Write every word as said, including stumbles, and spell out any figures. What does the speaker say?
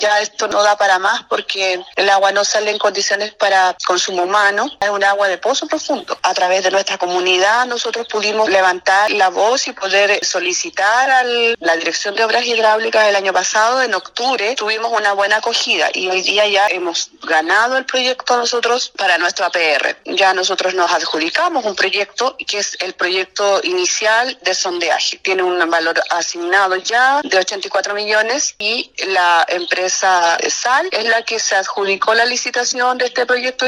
Ya esto no da para más porque el agua no sale en condiciones para consumo humano, es un agua de pozo profundo. A través de nuestra comunidad nosotros pudimos levantar la voz y poder solicitar a la Dirección de Obras Hidráulicas el año pasado, en octubre, tuvimos una buena acogida y hoy día ya hemos ganado el proyecto nosotros para nuestro A P R. Ya nosotros nos adjudicamos un proyecto que es el proyecto inicial de sondeaje. Tiene un valor asignado ya de ochenta y cuatro millones y la empresa S A L es la que se adjudicó la licitación de este proyecto